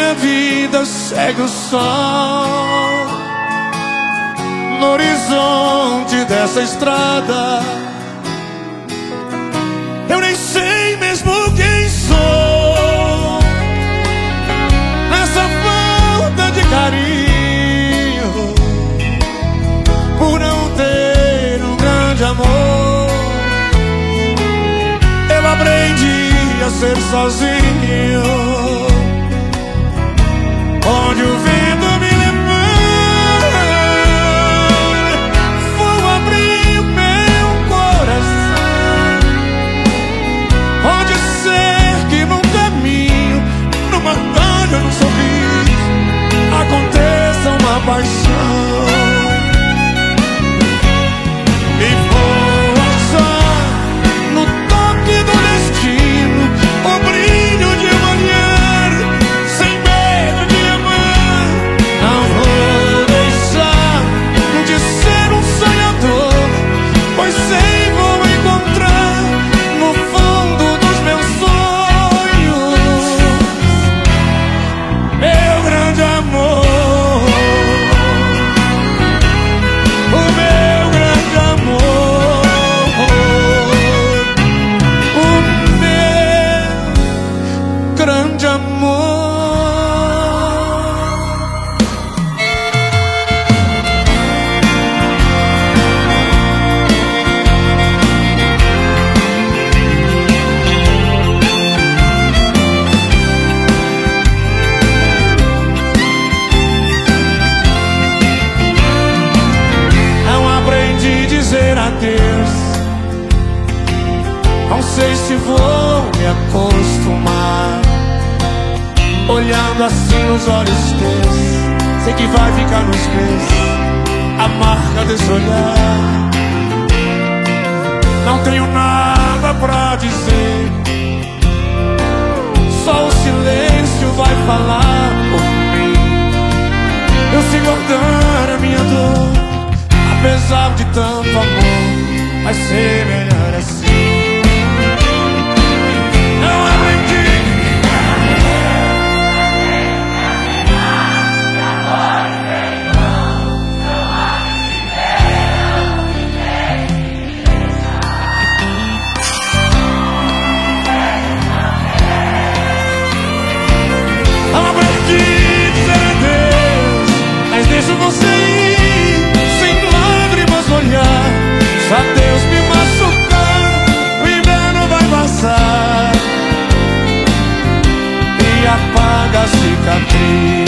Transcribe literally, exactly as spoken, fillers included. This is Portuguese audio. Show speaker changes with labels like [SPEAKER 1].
[SPEAKER 1] minha vida segue o sol no horizonte dessa estrada. Eu nem sei mesmo quem sou nessa falta de carinho, por não ter um grande amor. Eu aprendi a ser sozinho, onde o vento me levar. Vou abrir o meu coração, onde sei que num caminho, numa tarde, num sorriso, aconteça uma paixão. E voa só no toque do destino, o brilho de um olhar, sem medo de amar. Não vou deixar de ser um sonhador, pois sei vou encontrar no fundo dos meus sonhos meu grande amor, o meu grande amor, o meu grande amor. Não aprendi a dizer adeus, não sei se vou me acostumar. Olhando assim nos olhos teus, sei que vai ficar nos meus a marca desse olhar. Não tenho nada pra dizer, só o silêncio vai falar por mim. Eu sei guardar a minha dor, apesar de tanto amor, vai ser melhor assim. Não aprendi. Não aprendi a dizer adeus, mas deixo você ir, sem lágrimas no olhar. Só Deus me machucar, o inverno vai passar e apaga a cicatriz.